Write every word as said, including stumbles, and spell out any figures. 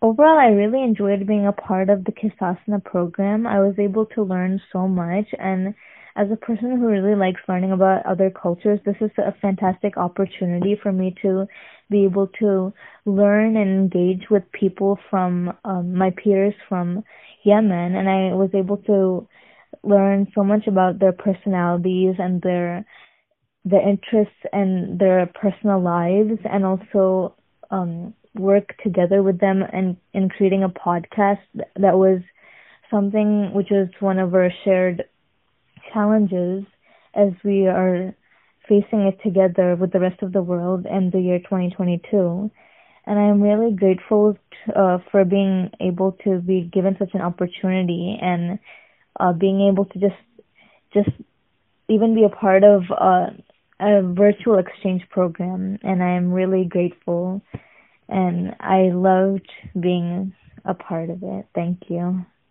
Overall, I really enjoyed being a part of the Kisasana program. I was able to learn so much, and as a person who really likes learning about other cultures, this is a fantastic opportunity for me to be able to learn and engage with people from um, my peers from Yemen, and I was able to learn so much about their personalities and their their interests and their personal lives, and also um, work together with them and in creating a podcast that was something which was one of our shared challenges as we are facing it together with the rest of the world in the year twenty twenty-two. And I'm really grateful t- uh, for being able to be given such an opportunity, and uh, being able to just just even be a part of uh, a virtual exchange program. And I am really grateful, and I loved being a part of it. Thank you.